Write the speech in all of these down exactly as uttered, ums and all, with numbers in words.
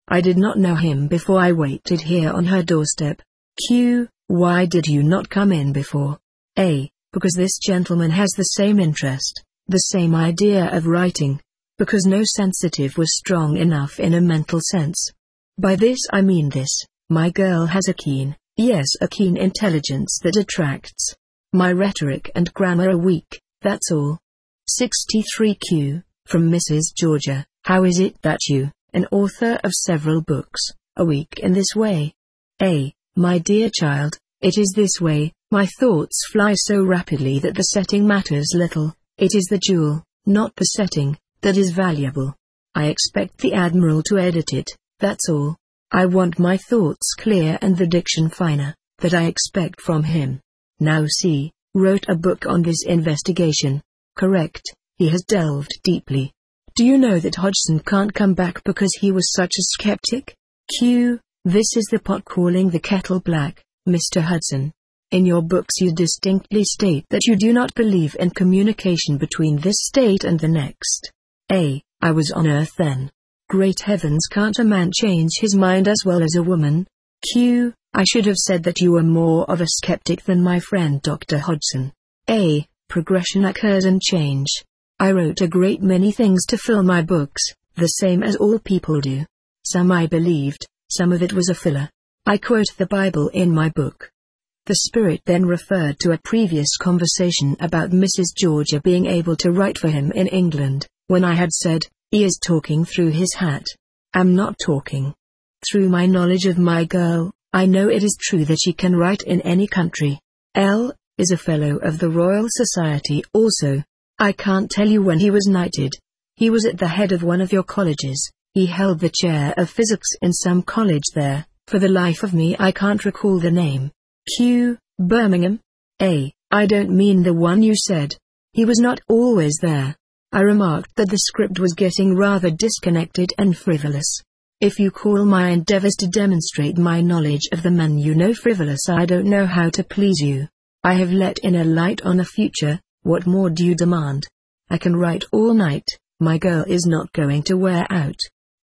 I did not know him before I waited here on her doorstep. Q. Why did you not come in before? A. Because this gentleman has the same interest, the same idea of writing. Because no sensitive was strong enough in a mental sense. By this I mean this: my girl has a keen, yes a keen intelligence that attracts. My rhetoric and grammar are weak, that's all. sixty-three Q. From Missus Georgia. How is it that you, an author of several books, are weak in this way? A. My dear child, it is this way: my thoughts fly so rapidly that the setting matters little. It is the jewel, not the setting, that is valuable. I expect the Admiral to edit it, that's all. I want my thoughts clear and the diction finer, that I expect from him. Now C. wrote a book on this investigation. Correct, he has delved deeply. Do you know that Hodgson can't come back because he was such a skeptic? Q. This is the pot calling the kettle black, Mister Hudson. In your books you distinctly state that you do not believe in communication between this state and the next. A. I was on Earth then. Great heavens, can't a man change his mind as well as a woman? Q. I should have said that you were more of a skeptic than my friend Doctor Hodgson. A. Progression occurs and change. I wrote a great many things to fill my books, the same as all people do. Some I believed, some of it was a filler. I quote the Bible in my book. The Spirit then referred to a previous conversation about Missus Georgia being able to write for him in England, when I had said, he is talking through his hat. I'm not talking. Through my knowledge of my girl, I know it is true that she can write in any country. L. is a Fellow of the Royal Society also. I can't tell you when he was knighted. He was at the head of one of your colleges. He held the chair of physics in some college there. For the life of me I can't recall the name. Q. Birmingham? A. I don't mean the one you said. He was not always there. I remarked that the script was getting rather disconnected and frivolous. If you call my endeavors to demonstrate my knowledge of the man you know frivolous, I don't know how to please you. I have let in a light on the future. What more do you demand? I can write all night. My girl is not going to wear out.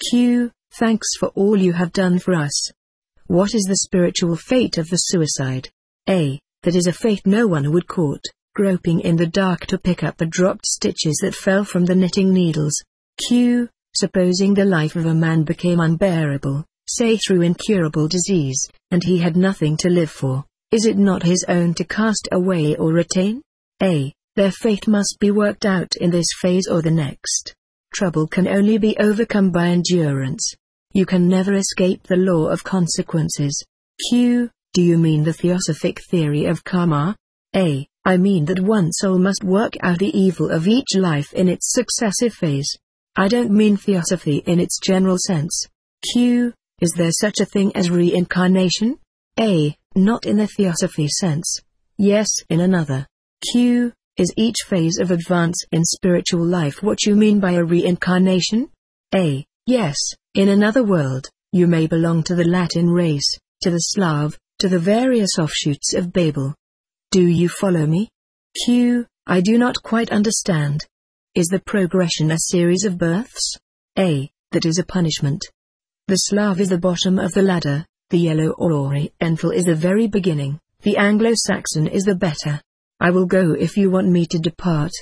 Q. Thanks for all you have done for us. What is the spiritual fate of the suicide? A. That is a fate no one would court, groping in the dark to pick up the dropped stitches that fell from the knitting needles. Q. Supposing the life of a man became unbearable, say through incurable disease, and he had nothing to live for, is it not his own to cast away or retain? A. Their fate must be worked out in this phase or the next. Trouble can only be overcome by endurance. You can never escape the law of consequences. Q. Do you mean the theosophic theory of karma? A. I mean that one soul must work out the evil of each life in its successive phase. I don't mean theosophy in its general sense. Q. Is there such a thing as reincarnation? A. Not in the theosophy sense. Yes, in another. Q. Is each phase of advance in spiritual life what you mean by a reincarnation? A. Yes, in another world. You may belong to the Latin race, to the Slav, to the various offshoots of Babel. Do you follow me? Q. I do not quite understand. Is the progression a series of births? A. That is a punishment. The Slav is the bottom of the ladder, the Yellow or Oriental is the very beginning, the Anglo-Saxon is the better. I will go if you want me to depart.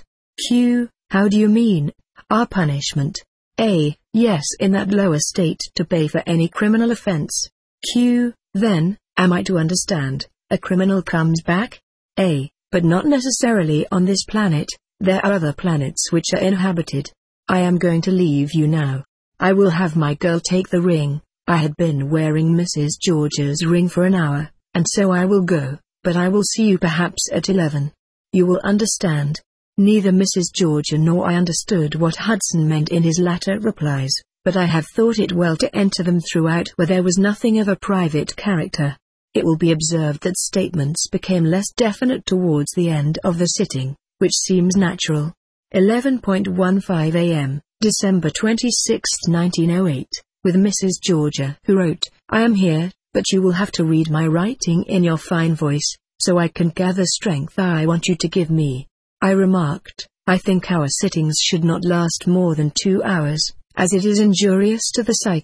Q. How do you mean, our punishment? A. Yes, in that lower state to pay for any criminal offense. Q. Then, am I to understand, a criminal comes back? A. But not necessarily on this planet, there are other planets which are inhabited. I am going to leave you now. I will have my girl take the ring. I had been wearing Missus Georgia's ring for an hour, and so I will go. But I will see you perhaps at eleven. You will understand. Neither Missus Georgia nor I understood what Hudson meant in his latter replies, but I have thought it well to enter them throughout where there was nothing of a private character. It will be observed that statements became less definite towards the end of the sitting, which seems natural. eleven fifteen a m, December twenty-sixth nineteen oh eight, with Missus Georgia, who wrote, I am here, but you will have to read my writing in your fine voice, so I can gather strength I want you to give me. I remarked, I think our sittings should not last more than two hours, as it is injurious to the psychic,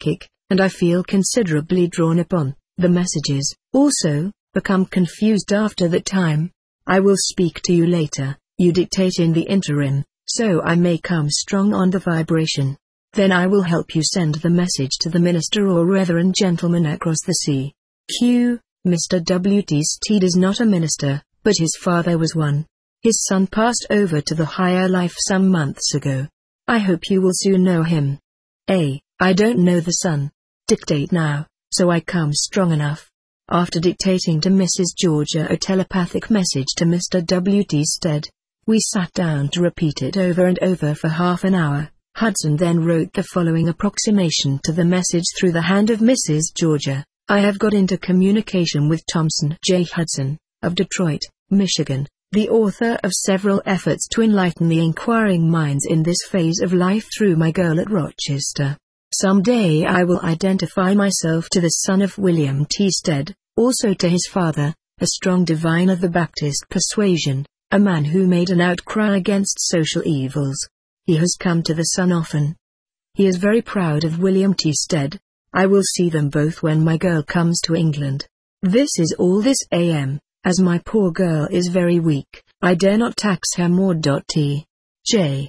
and I feel considerably drawn upon. The messages, also, become confused after that time. I will speak to you later. You dictate in the interim, so I may come strong on the vibration. Then I will help you send the message to the minister or reverend gentleman across the sea. Q. Mister W T Stead is not a minister, but his father was one. His son passed over to the higher life some months ago. I hope you will soon know him. A. I don't know the son. Dictate now, so I come strong enough. After dictating to Missus Georgia a telepathic message to Mister W T Stead, we sat down to repeat it over and over for half an hour. Hudson then wrote the following approximation to the message through the hand of Missus Georgia. I have got into communication with Thompson J. Hudson, of Detroit, Michigan, the author of several efforts to enlighten the inquiring minds in this phase of life through my girl at Rochester. Someday I will identify myself to the son of William T. Stead, also to his father, a strong divine of the Baptist persuasion, a man who made an outcry against social evils. He has come to the son often. He is very proud of William T. Stead. I will see them both when my girl comes to England. This is all this A M, as my poor girl is very weak, I dare not tax her more. T. J.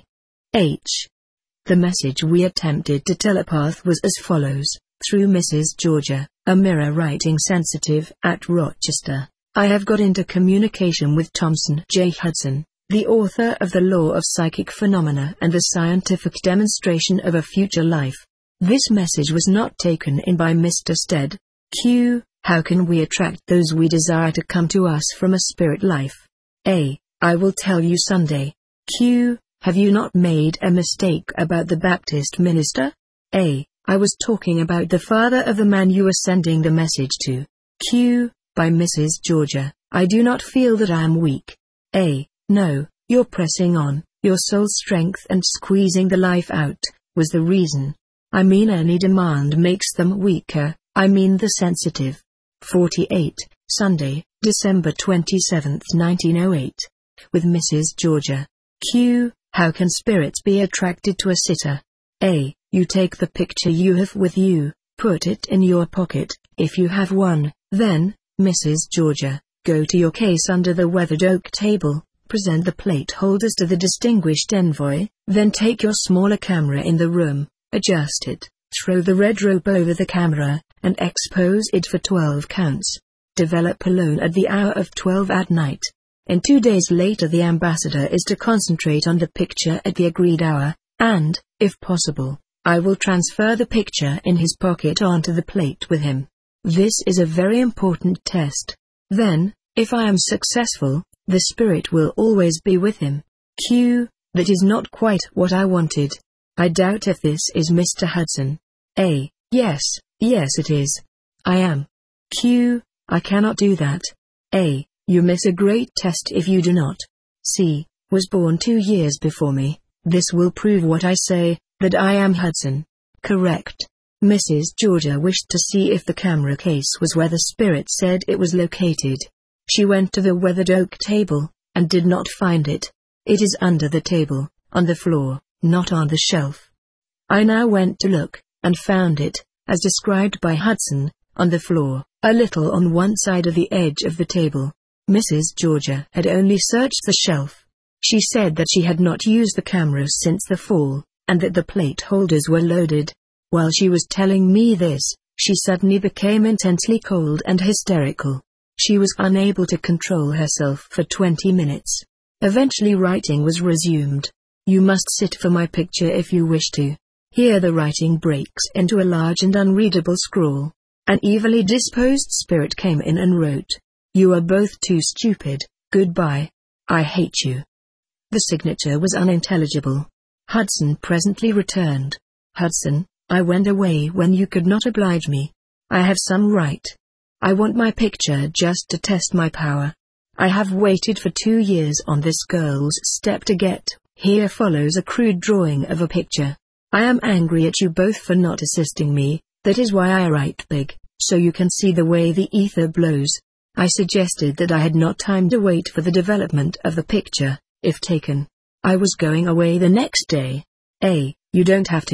H. The message we attempted to telepath was as follows, through Missus Georgia, a mirror writing sensitive at Rochester. I have got into communication with Thompson J. Hudson, the author of The Law of Psychic Phenomena and the Scientific Demonstration of a Future Life. This message was not taken in by Mister Stead. Q. How can we attract those we desire to come to us from a spirit life? A. I will tell you Sunday. Q. Have you not made a mistake about the Baptist minister? A. I was talking about the father of the man you were sending the message to. Q. By Missus Georgia, I do not feel that I am weak. A. No, you're pressing on, your soul strength and squeezing the life out, was the reason. I mean any demand makes them weaker, I mean the sensitive. forty-eight, Sunday, December twenty-seventh nineteen oh eight. With Missus Georgia. Q. How can spirits be attracted to a sitter? A. You take the picture you have with you, put it in your pocket, if you have one, then, Missus Georgia, go to your case under the weathered oak table, present the plate holders to the distinguished envoy, then take your smaller camera in the room, adjust it, throw the red rope over the camera, and expose it for twelve counts. Develop alone at the hour of twelve at night. And two days later the ambassador is to concentrate on the picture at the agreed hour, and, if possible, I will transfer the picture in his pocket onto the plate with him. This is a very important test. Then, if I am successful, the spirit will always be with him. Q. That is not quite what I wanted. I doubt if this is Mister Hudson. A. Yes, yes it is. I am. Q. I cannot do that. A. You miss a great test if you do not. C. Was born two years before me. This will prove what I say, that I am Hudson. Correct. Missus Georgia wished to see if the camera case was where the spirit said it was located. She went to the weathered oak table, and did not find it. It is under the table, on the floor, not on the shelf. I now went to look, and found it, as described by Hudson, on the floor, a little on one side of the edge of the table. Missus Georgia had only searched the shelf. She said that she had not used the cameras since the fall, and that the plate holders were loaded. While she was telling me this, she suddenly became intensely cold and hysterical. She was unable to control herself for twenty minutes. Eventually writing was resumed. You must sit for my picture if you wish to. Here the writing breaks into a large and unreadable scrawl. An evilly disposed spirit came in and wrote, "You are both too stupid, goodbye. I hate you." The signature was unintelligible. Hudson presently returned. Hudson, I went away when you could not oblige me. I have some right. I want my picture just to test my power. I have waited for two years on this girl's step to get. Here follows a crude drawing of a picture. I am angry at you both for not assisting me. That is why I write big, so you can see the way the ether blows. I suggested that I had not time to wait for the development of the picture, if taken. I was going away the next day. A. You don't have to.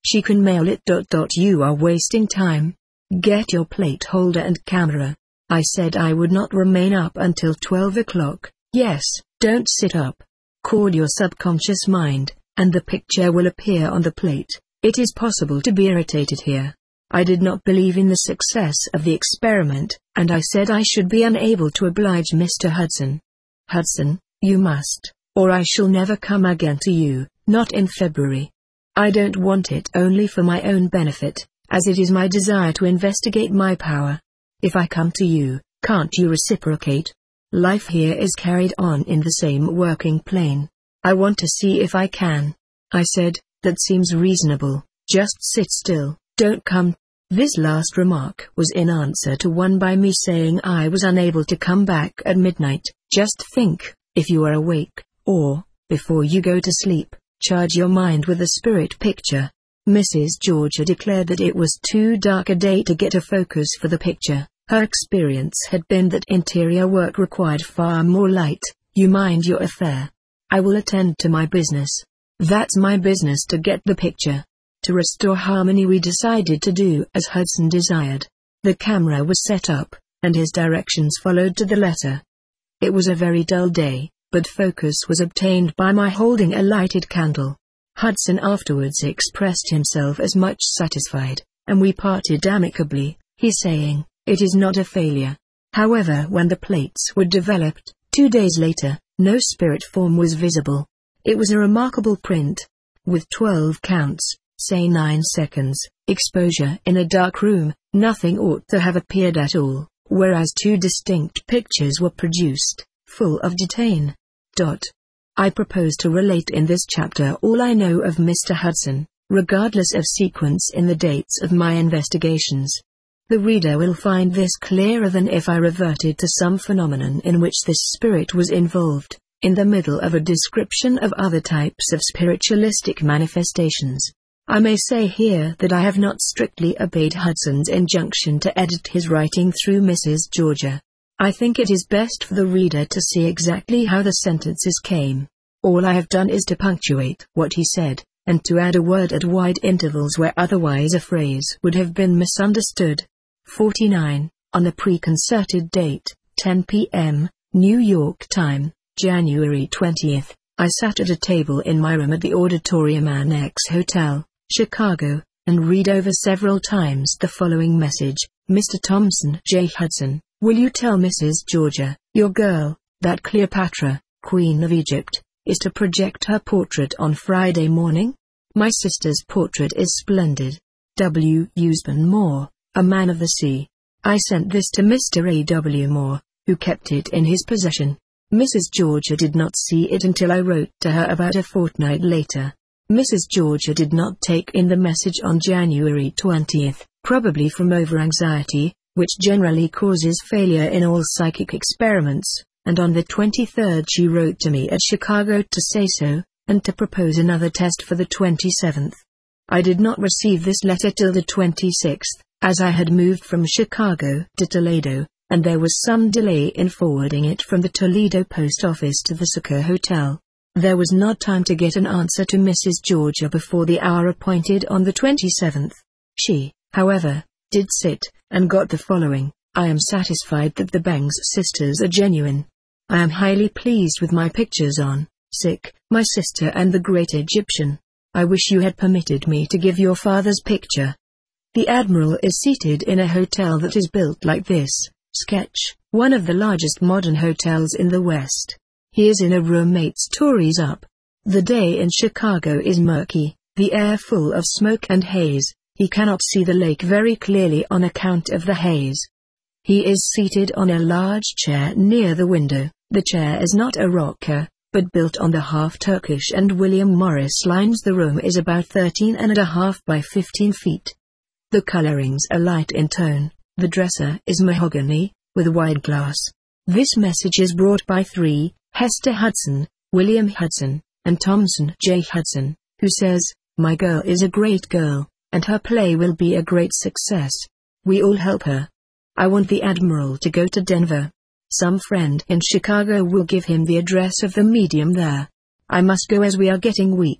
She can mail it. You are wasting time. Get your plate holder and camera. I said I would not remain up until twelve o'clock. Yes, don't sit up. Call your subconscious mind, and the picture will appear on the plate. It is possible to be irritated here. I did not believe in the success of the experiment, and I said I should be unable to oblige Mister Hudson. Hudson, you must, or I shall never come again to you, not in February. I don't want it only for my own benefit, as it is my desire to investigate my power. If I come to you, can't you reciprocate? Life here is carried on in the same working plane. I want to see if I can. I said, that seems reasonable, just sit still, don't come. This last remark was in answer to one by me saying I was unable to come back at midnight. Just think, if you are awake, or, before you go to sleep, charge your mind with a spirit picture. Missus Georgia declared that it was too dark a day to get a focus for the picture. Her experience had been that interior work required far more light. You mind your affair. I will attend to my business. That's my business to get the picture. To restore harmony, we decided to do as Hudson desired. The camera was set up, and his directions followed to the letter. It was a very dull day, but focus was obtained by my holding a lighted candle. Hudson afterwards expressed himself as much satisfied, and we parted amicably, he saying, it is not a failure. However, when the plates were developed, two days later, no spirit form was visible. It was a remarkable print. With twelve counts, say nine seconds, exposure in a dark room, nothing ought to have appeared at all, whereas two distinct pictures were produced, full of detail. Dot. I propose to relate in this chapter all I know of Mister Hudson, regardless of sequence in the dates of my investigations. The reader will find this clearer than if I reverted to some phenomenon in which this spirit was involved, in the middle of a description of other types of spiritualistic manifestations. I may say here that I have not strictly obeyed Hudson's injunction to edit his writing through Missus Georgia. I think it is best for the reader to see exactly how the sentences came. All I have done is to punctuate what he said, and to add a word at wide intervals where otherwise a phrase would have been misunderstood. forty-nine. On the preconcerted date, ten p m, New York time, January twentieth, I sat at a table in my room at the Auditorium Annex Hotel, Chicago, and read over several times the following message. Mister Thompson J. Hudson, will you tell Missus Georgia, your girl, that Cleopatra, Queen of Egypt, is to project her portrait on Friday morning? My sister's portrait is splendid. W. Usman Moore, a man of the sea. I sent this to Mister A. W. Moore, who kept it in his possession. Missus Georgia did not see it until I wrote to her about a fortnight later. Missus Georgia did not take in the message on January twentieth, probably from over-anxiety, which generally causes failure in all psychic experiments, and on the twenty-third she wrote to me at Chicago to say so, and to propose another test for the twenty-seventh. I did not receive this letter till the twenty-sixth, as I had moved from Chicago to Toledo, and there was some delay in forwarding it from the Toledo post office to the Succour Hotel. There was not time to get an answer to Missus Georgia before the hour appointed on the twenty-seventh. She, however, did sit, and got the following: I am satisfied that the Bangs sisters are genuine. I am highly pleased with my pictures on, sick, my sister and the Great Egyptian. I wish you had permitted me to give your father's picture. The Admiral is seated in a hotel that is built like this. Sketch, one of the largest modern hotels in the West. He is in a room eight stories up. The day in Chicago is murky, the air full of smoke and haze. He cannot see the lake very clearly on account of the haze. He is seated on a large chair near the window. The chair is not a rocker, but built on the half Turkish and William Morris lines. The room is about thirteen and a half by fifteen feet. The colorings are light in tone. The dresser is mahogany, with wide glass. This message is brought by three, Hester Hudson, William Hudson, and Thompson J. Hudson, who says, my girl is a great girl, and her play will be a great success. We all help her. I want the Admiral to go to Denver. Some friend in Chicago will give him the address of the medium there. I must go as we are getting weak.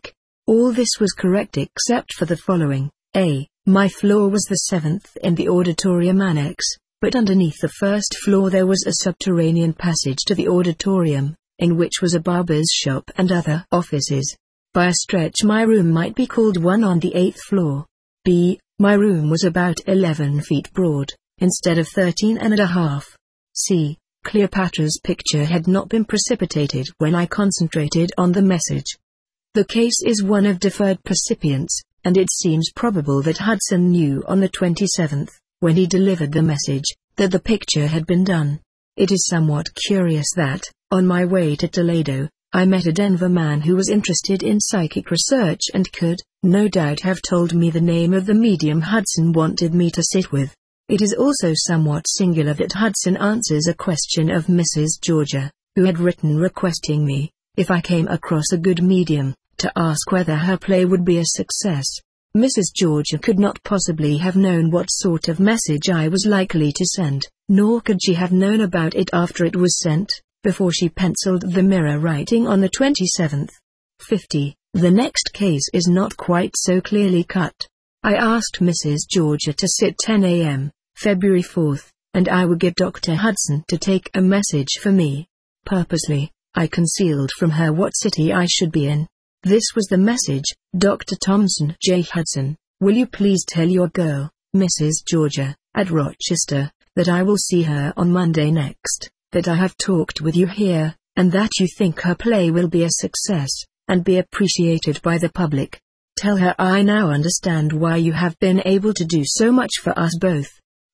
All this was correct except for the following. A. My floor was the seventh in the auditorium annex, but underneath the first floor there was a subterranean passage to the auditorium, in which was a barber's shop and other offices. By a stretch my room might be called one on the eighth floor. B. My room was about eleven feet broad, instead of thirteen and a half. C. Cleopatra's picture had not been precipitated when I concentrated on the message. The case is one of deferred percipience, and it seems probable that Hudson knew on the twenty-seventh, when he delivered the message, that the picture had been done. It is somewhat curious that, on my way to Toledo, I met a Denver man who was interested in psychic research and could, no doubt, have told me the name of the medium Hudson wanted me to sit with. It is also somewhat singular that Hudson answers a question of Missus Georgia, who had written requesting me, if I came across a good medium, to ask whether her play would be a success. Missus Georgia could not possibly have known what sort of message I was likely to send, nor could she have known about it after it was sent, before she penciled the mirror writing on the twenty-seventh. fifty. The next case is not quite so clearly cut. I asked Missus Georgia to sit ten a m, February fourth, and I would get Doctor Hudson to take a message for me. Purposely, I concealed from her what city I should be in. This was the message: Doctor Thompson J. Hudson, will you please tell your girl, Missus Georgia, at Rochester, that I will see her on Monday next, that I have talked with you here, and that you think her play will be a success, and be appreciated by the public. Tell her I now understand why you have been able to do so much for us both.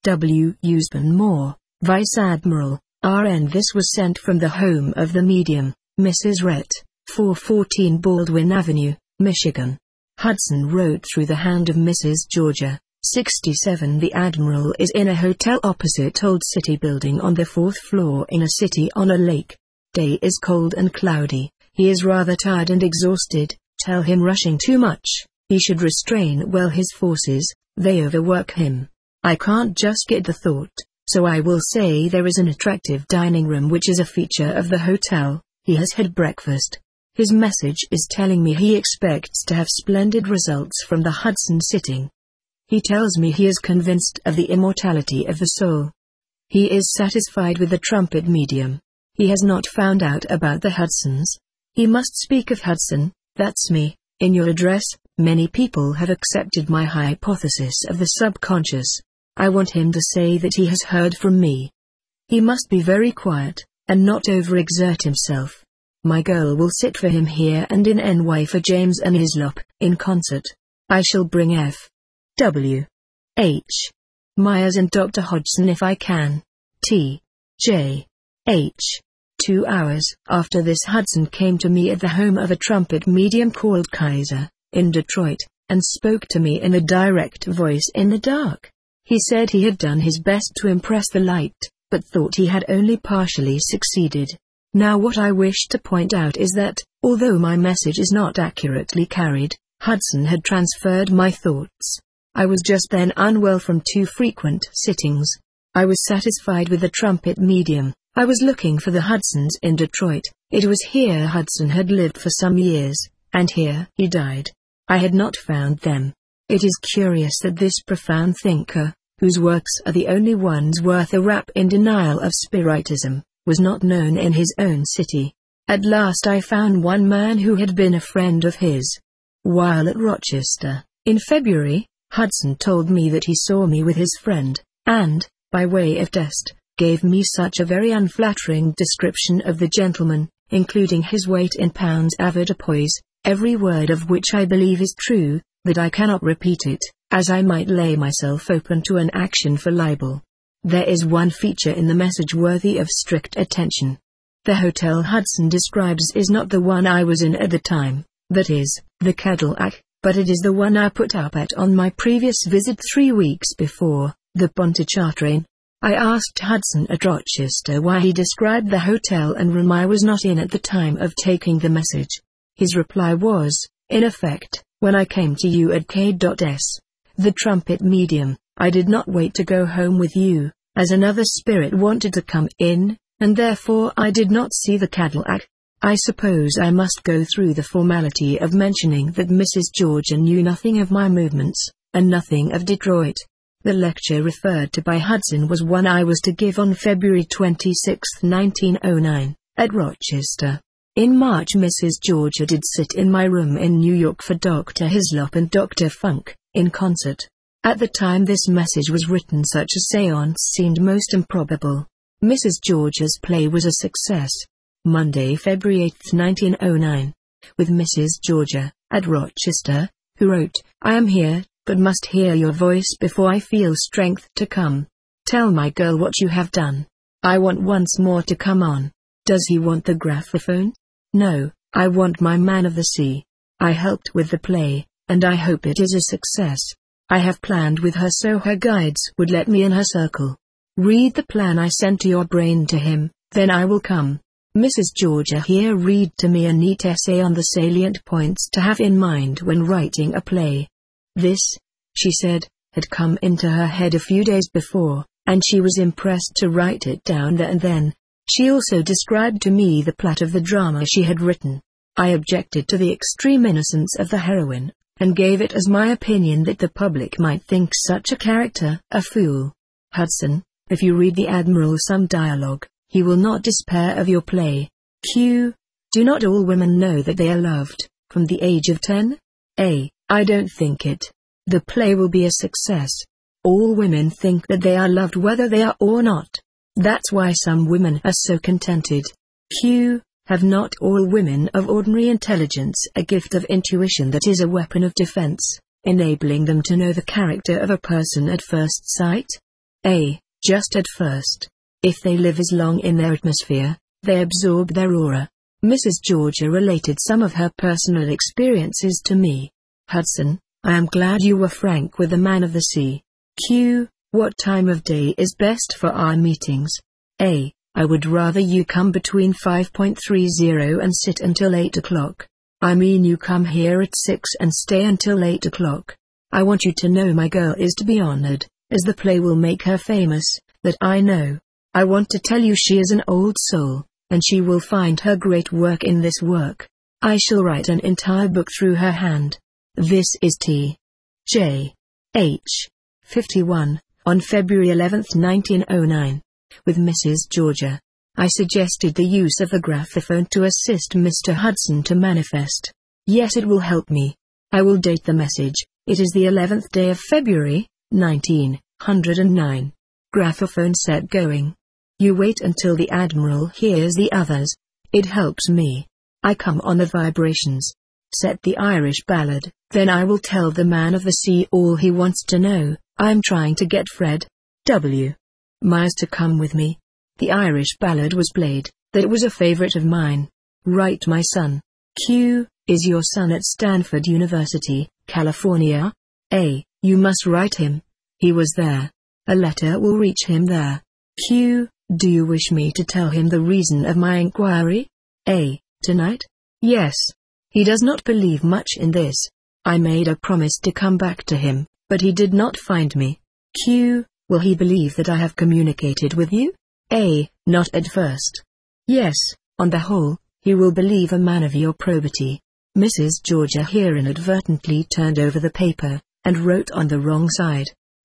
W. Usman Moore, Vice Admiral, R N This was sent from the home of the medium, Missus Rhett, four fourteen Baldwin Avenue, Michigan. Hudson wrote through the hand of Missus Georgia, sixty-seven. The Admiral is in a hotel opposite Old City Building on the fourth floor in a city on a lake. Day is cold and cloudy. He is rather tired and exhausted. Tell him rushing too much. He should restrain well his forces, they overwork him. I can't just get the thought, so I will say there is an attractive dining room which is a feature of the hotel. He has had breakfast. His message is telling me he expects to have splendid results from the Hudson sitting. He tells me he is convinced of the immortality of the soul. He is satisfied with the trumpet medium. He has not found out about the Hudsons. He must speak of Hudson, that's me, in your address. Many people have accepted my hypothesis of the subconscious. I want him to say that he has heard from me. He must be very quiet, and not overexert himself. My girl will sit for him here and in N Y for James and Hislop, in concert. I shall bring F. W. H. Myers and Doctor Hodgson if I can. T. J. H. Two hours after this, Hudson came to me at the home of a trumpet medium called Kaiser, in Detroit, and spoke to me in a direct voice in the dark. He said he had done his best to impress the light, but thought he had only partially succeeded. Now what I wish to point out is that, although my message is not accurately carried, Hudson had transferred my thoughts. I was just then unwell from too frequent sittings. I was satisfied with the trumpet medium. I was looking for the Hudsons in Detroit. It was here Hudson had lived for some years, and here he died. I had not found them. It is curious that this profound thinker, whose works are the only ones worth a rap in denial of Spiritism, was not known in his own city. At last I found one man who had been a friend of his. While at Rochester, in February, Hudson told me that he saw me with his friend, and, by way of test, gave me such a very unflattering description of the gentleman, including his weight in pounds avoirdupois, every word of which I believe is true, that I cannot repeat it, as I might lay myself open to an action for libel. There is one feature in the message worthy of strict attention. The hotel Hudson describes is not the one I was in at the time, that is, the Cadillac, but it is the one I put up at on my previous visit three weeks before, the Pontchartrain. I asked Hudson at Rochester why he described the hotel and room I was not in at the time of taking the message. His reply was, in effect, when I came to you at K S, the trumpet medium, I did not wait to go home with you, as another spirit wanted to come in, and therefore I did not see the Cadillac. I suppose I must go through the formality of mentioning that Missus Georgia knew nothing of my movements, and nothing of Detroit. The lecture referred to by Hudson was one I was to give on February twenty-sixth, nineteen oh nine, at Rochester. In March Missus Georgia did sit in my room in New York for Doctor Hislop and Doctor Funk, in concert. At the time this message was written such a séance seemed most improbable. Missus Georgia's play was a success. Monday, February eighth, nineteen oh nine. With Missus Georgia, at Rochester, who wrote, "I am here, but must hear your voice before I feel strength to come. Tell my girl what you have done. I want once more to come on." Does he want the graphophone? No, I want my Man of the Sea. I helped with the play, and I hope it is a success. I have planned with her so her guides would let me in her circle. Read the plan I sent to your brain to him, then I will come. Missus Georgia here read to me a neat essay on the salient points to have in mind when writing a play. This, she said, had come into her head a few days before, and she was impressed to write it down there and then. She also described to me the plot of the drama she had written. I objected to the extreme innocence of the heroine, and gave it as my opinion that the public might think such a character a fool. Hudson, if you read the Admiral some dialogue, he will not despair of your play. Q. Do not all women know that they are loved, from the age of ten? A. I don't think it. The play will be a success. All women think that they are loved whether they are or not. That's why some women are so contented. Q. Have not all women of ordinary intelligence a gift of intuition that is a weapon of defense, enabling them to know the character of a person at first sight? A. Just at first. If they live as long in their atmosphere, they absorb their aura. Missus Georgia related some of her personal experiences to me. Hudson, I am glad you were frank with the Man of the Sea. Q. What time of day is best for our meetings? A. I would rather you come between five thirty and sit until eight o'clock. I mean you come here at six and stay until eight o'clock. I want you to know my girl is to be honored, as the play will make her famous, that I know. I want to tell you she is an old soul, and she will find her great work in this work. I shall write an entire book through her hand. This is T. J. H. fifty-one, on February eleventh, nineteen oh nine. With Missus Georgia. I suggested the use of the graphophone to assist Mister Hudson to manifest. Yes, it will help me. I will date the message. It is the eleventh day of February, nineteen oh nine. Graphophone set going. You wait until the Admiral hears the others. It helps me. I come on the vibrations. Set the Irish ballad, then I will tell the Man of the Sea all he wants to know. I'm trying to get Fred W. Myers to come with me. The Irish ballad was played, that was a favorite of mine. Write my son. Q. Is your son at Stanford University, California? A. You must write him. He was there. A letter will reach him there. Q. Do you wish me to tell him the reason of my inquiry? A. Tonight? Yes. He does not believe much in this. I made a promise to come back to him, but he did not find me. Q. Will he believe that I have communicated with you? A. Not at first. Yes, on the whole, he will believe a man of your probity. Missus Georgia here inadvertently turned over the paper, and wrote on the wrong side.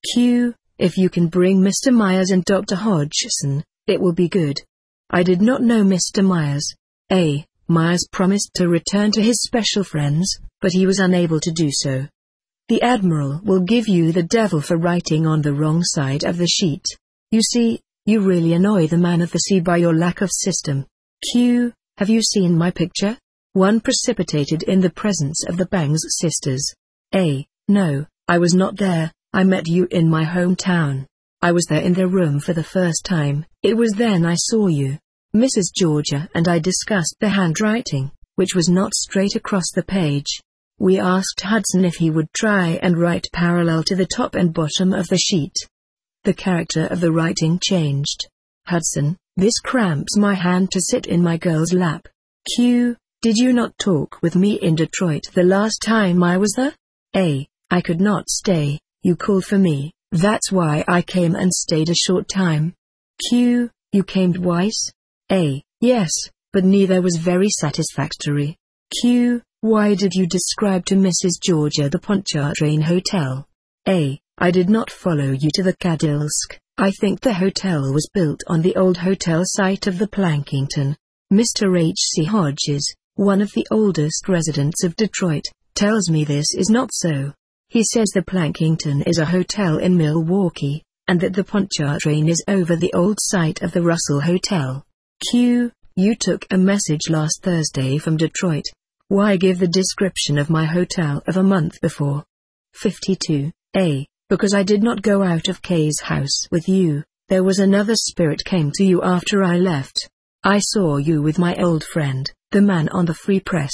Q. If you can bring Mister Myers and Doctor Hodgson, it will be good. I did not know Mister Myers. A. Myers promised to return to his special friends, but he was unable to do so. The Admiral will give you the devil for writing on the wrong side of the sheet. You see, you really annoy the Man of the Sea by your lack of system. Q. Have you seen my picture? One precipitated in the presence of the Bangs sisters. A. No, I was not there. I met you in my hometown. I was there in their room for the first time. It was then I saw you. Missus Georgia and I discussed the handwriting, which was not straight across the page. We asked Hudson if he would try and write parallel to the top and bottom of the sheet. The character of the writing changed. Hudson, this cramps my hand to sit in my girl's lap. Q. Did you not talk with me in Detroit the last time I was there? A. I could not stay. You called for me. That's why I came and stayed a short time. Q. You came twice? A. Yes, but neither was very satisfactory. Q. Why did you describe to Missus Georgia the Pontchartrain Hotel? A. I did not follow you to the Cadilsk. I think the hotel was built on the old hotel site of the Plankington. Mister H C Hodges, one of the oldest residents of Detroit, tells me this is not so. He says the Plankington is a hotel in Milwaukee, and that the Pontchartrain is over the old site of the Russell Hotel. Q. You took a message last Thursday from Detroit. Why give the description of my hotel of a month before? fifty-two. A. Because I did not go out of Kay's house with you. There was another spirit came to you after I left. I saw you with my old friend, the man on the Free Press.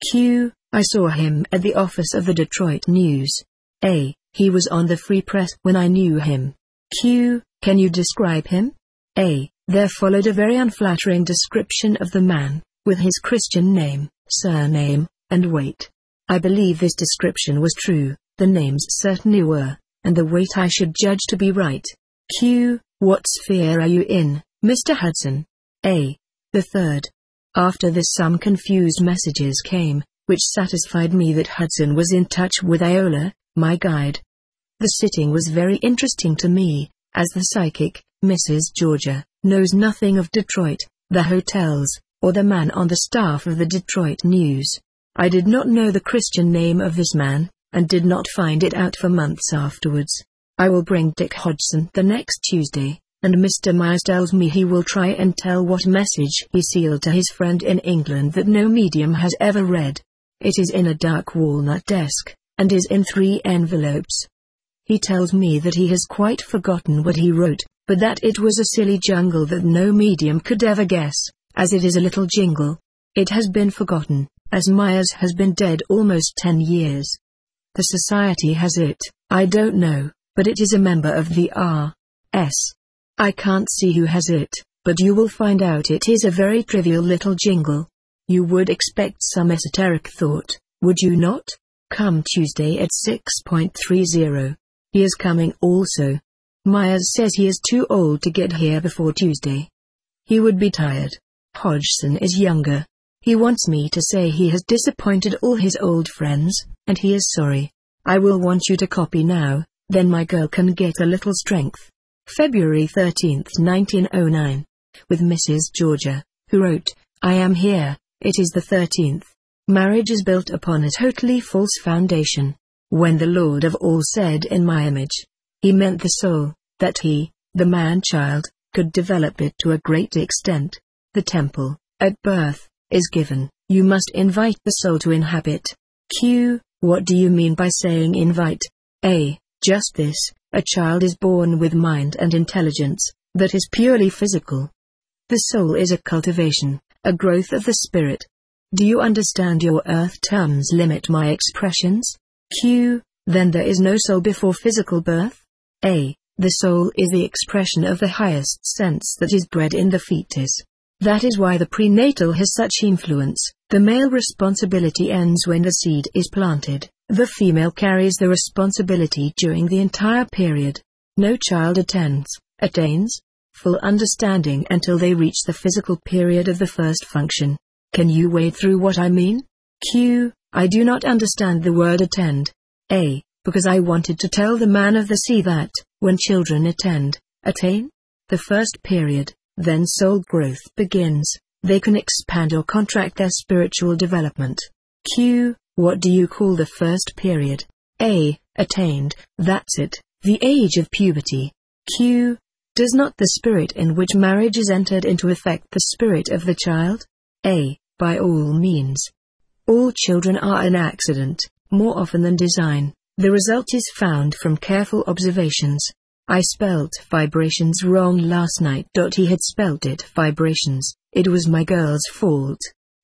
Q. I saw him at the office of the Detroit News. A. He was on the Free Press when I knew him. Q. Can you describe him? A. There followed a very unflattering description of the man, with his Christian name, surname, and weight. I believe this description was true, the names certainly were, and the weight I should judge to be right. Q. What sphere are you in, Mister Hudson? A. The third. After this some confused messages came, which satisfied me that Hudson was in touch with Iola, my guide. The sitting was very interesting to me, as the psychic, Missus Georgia, knows nothing of Detroit, the hotels, or the man on the staff of the Detroit News. I did not know the Christian name of this man, and did not find it out for months afterwards. I will bring Dick Hodgson the next Tuesday, and Mister Myers tells me he will try and tell what message he sealed to his friend in England that no medium has ever read. It is in a dark walnut desk, and is in three envelopes. He tells me that he has quite forgotten what he wrote, but that it was a silly jungle that no medium could ever guess, as it is a little jingle. It has been forgotten, as Myers has been dead almost ten years. The society has it, I don't know, but it is a member of the R S I can't see who has it, but you will find out it is a very trivial little jingle. You would expect some esoteric thought, would you not? Come Tuesday at six thirty. He is coming also. Myers says he is too old to get here before Tuesday. He would be tired. Hodgson is younger. He wants me to say he has disappointed all his old friends, and he is sorry. I will want you to copy now, then my girl can get a little strength. February thirteenth nineteen oh nine. With Missus Georgia, who wrote, I am here, it is the thirteenth. Marriage is built upon a totally false foundation. When the Lord of all said in my image, he meant the soul, that he, the man-child, could develop it to a great extent. The temple, at birth, is given, you must invite the soul to inhabit. Q. What do you mean by saying invite? A. Just this, a child is born with mind and intelligence, that is purely physical. The soul is a cultivation, a growth of the spirit. Do you understand your earth terms limit my expressions? Q. Then there is no soul before physical birth? A. The soul is the expression of the highest sense that is bred in the fetus. That is why the prenatal has such influence. The male responsibility ends when the seed is planted. The female carries the responsibility during the entire period. No child attends, attains, full understanding until they reach the physical period of the first function. Can you wade through what I mean? Q. I do not understand the word attend. A. Because I wanted to tell the man of the sea that, when children attend, attain the first period, then soul growth begins. They can expand or contract their spiritual development. Q. What do you call the first period? A. Attained, that's it, the age of puberty. Q. Does not the spirit in which marriage is entered into affect the spirit of the child? A. By all means. All children are an accident, more often than design. The result is found from careful observations. I spelt vibrations wrong last night. He had spelt it vibrations. It was my girl's fault.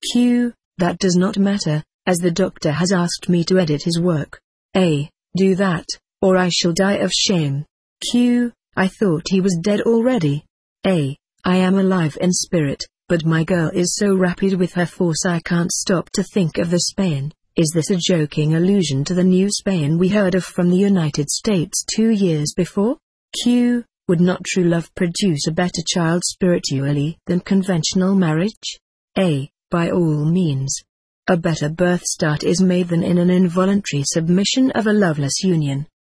Q. That does not matter, as the doctor has asked me to edit his work. A. Do that, or I shall die of shame. Q. I thought he was dead already. A. I am alive in spirit, but my girl is so rapid with her force I can't stop to think of the Spain. Is this a joking allusion to the new Spain we heard of from the United States two years before? Q. Would not true love produce a better child spiritually than conventional marriage? A. By all means. A better birth start is made than in an involuntary submission of a loveless union.